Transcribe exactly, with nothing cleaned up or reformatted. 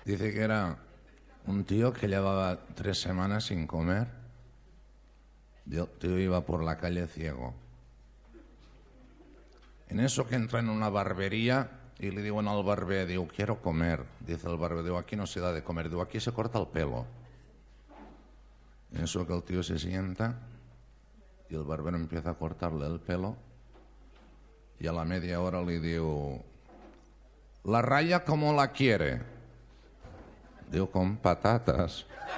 Dice que era un tío que llevaba tres semanas sin comer. El tío iba por la calle ciego. En eso que entra en una barbería y le digo al barbero, digo, quiero comer. Dice el barbero, digo, aquí no se da de comer, digo, aquí se corta el pelo. En eso que el tío se sienta y el barbero empieza a cortarle el pelo y a la media hora le digo, ¿la raya cómo la quiere? Digo, con patatas.